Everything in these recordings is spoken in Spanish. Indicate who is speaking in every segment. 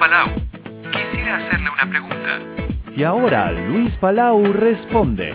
Speaker 1: Palau. Quisiera hacerle una pregunta.
Speaker 2: Y ahora Luis Palau responde.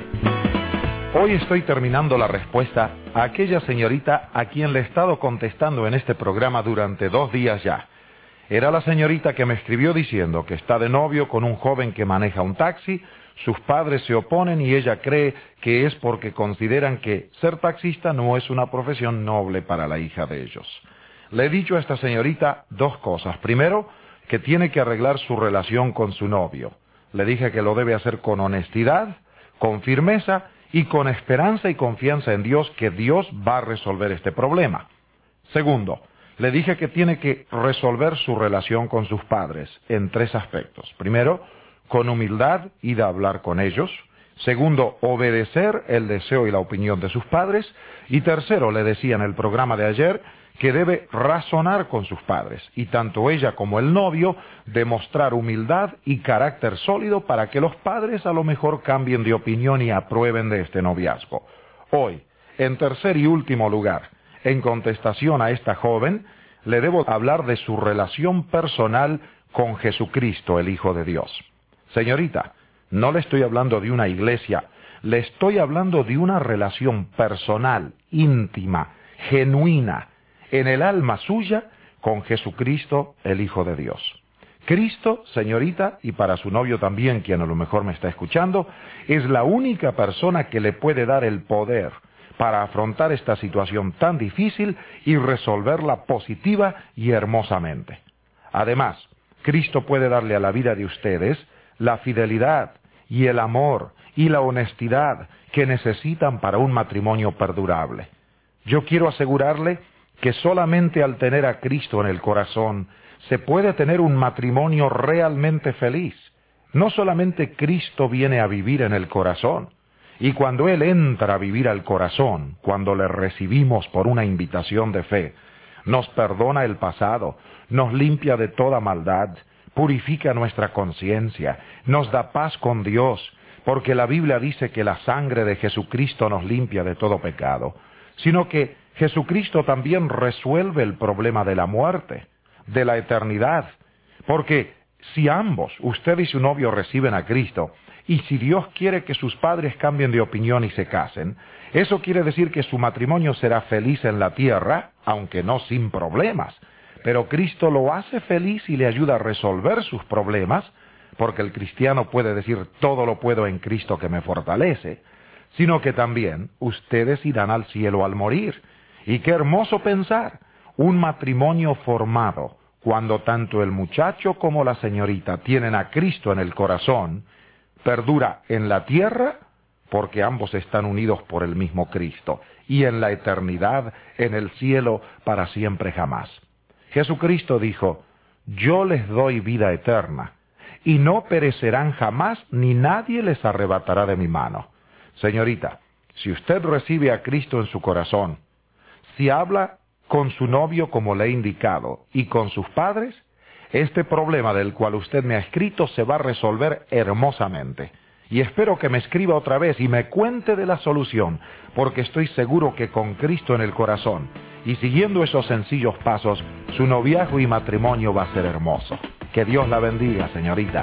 Speaker 3: Hoy estoy terminando la respuesta a aquella señorita a quien le he estado contestando en este programa durante 2 días ya. Era la señorita que me escribió diciendo que está de novio con un joven que maneja un taxi, sus padres se oponen y ella cree que es porque consideran que ser taxista no es una profesión noble para la hija de ellos. Le he dicho a esta señorita 2 cosas. Primero, que tiene que arreglar su relación con su novio. Le dije que lo debe hacer con honestidad, con firmeza y con esperanza y confianza en Dios, que Dios va a resolver este problema. Segundo, le dije que tiene que resolver su relación con sus padres en 3 aspectos. Primero, con humildad y de hablar con ellos. Segundo, obedecer el deseo y la opinión de sus padres. Y tercero, le decía en el programa de ayer, que debe razonar con sus padres, y tanto ella como el novio demostrar humildad y carácter sólido para que los padres a lo mejor cambien de opinión y aprueben de este noviazgo. Hoy, en tercer y último lugar, en contestación a esta joven, le debo hablar de su relación personal con Jesucristo, el Hijo de Dios. Señorita, no le estoy hablando de una iglesia, le estoy hablando de una relación personal, íntima, genuina, en el alma suya, con Jesucristo, el Hijo de Dios. Cristo, señorita, y para su novio también, quien a lo mejor me está escuchando, es la única persona que le puede dar el poder para afrontar esta situación tan difícil y resolverla positiva y hermosamente. Además, Cristo puede darle a la vida de ustedes la fidelidad y el amor y la honestidad que necesitan para un matrimonio perdurable. Yo quiero asegurarle que solamente al tener a Cristo en el corazón se puede tener un matrimonio realmente feliz. No solamente Cristo viene a vivir en el corazón, y cuando Él entra a vivir al corazón, cuando le recibimos por una invitación de fe, nos perdona el pasado, nos limpia de toda maldad, purifica nuestra conciencia, nos da paz con Dios, porque la Biblia dice que la sangre de Jesucristo nos limpia de todo pecado, sino que Jesucristo también resuelve el problema de la muerte, de la eternidad, porque si ambos, usted y su novio, reciben a Cristo, y si Dios quiere que sus padres cambien de opinión y se casen, eso quiere decir que su matrimonio será feliz en la tierra, aunque no sin problemas, pero Cristo lo hace feliz y le ayuda a resolver sus problemas, porque el cristiano puede decir todo lo puedo en Cristo que me fortalece, sino que también ustedes irán al cielo al morir. Y qué hermoso pensar, un matrimonio formado, cuando tanto el muchacho como la señorita tienen a Cristo en el corazón, perdura en la tierra, porque ambos están unidos por el mismo Cristo, y en la eternidad, en el cielo, para siempre jamás. Jesucristo dijo, yo les doy vida eterna, y no perecerán jamás, ni nadie les arrebatará de mi mano. Señorita, si usted recibe a Cristo en su corazón, si habla con su novio como le he indicado y con sus padres, este problema del cual usted me ha escrito se va a resolver hermosamente. Y espero que me escriba otra vez y me cuente de la solución, porque estoy seguro que con Cristo en el corazón y siguiendo esos sencillos pasos, su noviazgo y matrimonio va a ser hermoso. Que Dios la bendiga, señorita.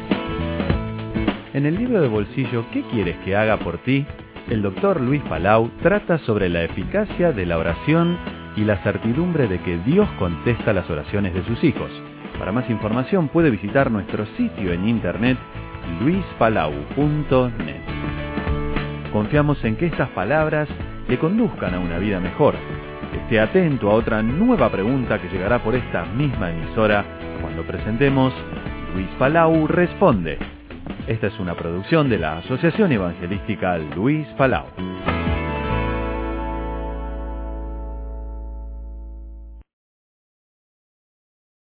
Speaker 2: En el libro de bolsillo ¿Qué quieres que haga por ti?, el doctor Luis Palau trata sobre la eficacia de la oración y la certidumbre de que Dios contesta las oraciones de sus hijos. Para más información puede visitar nuestro sitio en internet luispalau.net. Confiamos en que estas palabras le conduzcan a una vida mejor. Esté atento a otra nueva pregunta que llegará por esta misma emisora cuando presentemos Luis Palau Responde. Esta es una producción de la Asociación Evangelística Luis Palau.